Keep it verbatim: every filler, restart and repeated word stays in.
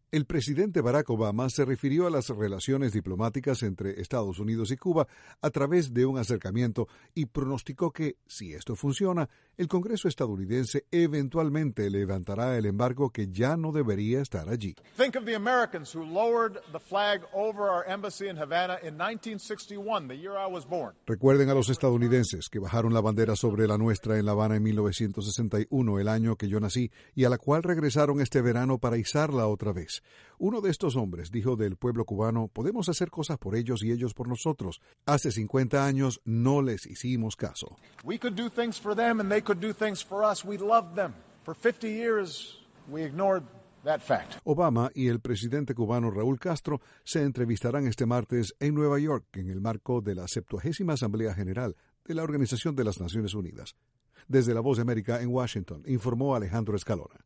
El presidente Barack Obama se refirió a las relaciones diplomáticas entre Estados Unidos y Cuba a través de un acercamiento y pronosticó que, si esto funciona, el Congreso estadounidense eventualmente levantará el embargo que ya no debería estar allí. Think of the Americans who lowered the flag over our embassy in Havana in nineteen sixty-one, the year I was born. Recuerden a los estadounidenses que bajaron la bandera sobre la nuestra en La Habana en mil novecientos sesenta y uno, el año que yo nací, y a la cual regresaron este verano para izarla otra vez. Uno de estos hombres dijo del pueblo cubano: podemos hacer cosas por ellos y ellos por nosotros. Hace cincuenta años no les hicimos caso. We could do things for them and they could do things for us. We loved them. For fifty years we ignored that fact. Obama y el presidente cubano Raúl Castro se entrevistarán este martes en Nueva York en el marco de la septuagésima Asamblea General de la Organización de las Naciones Unidas. Desde La Voz de América en Washington, informó Alejandro Escalona.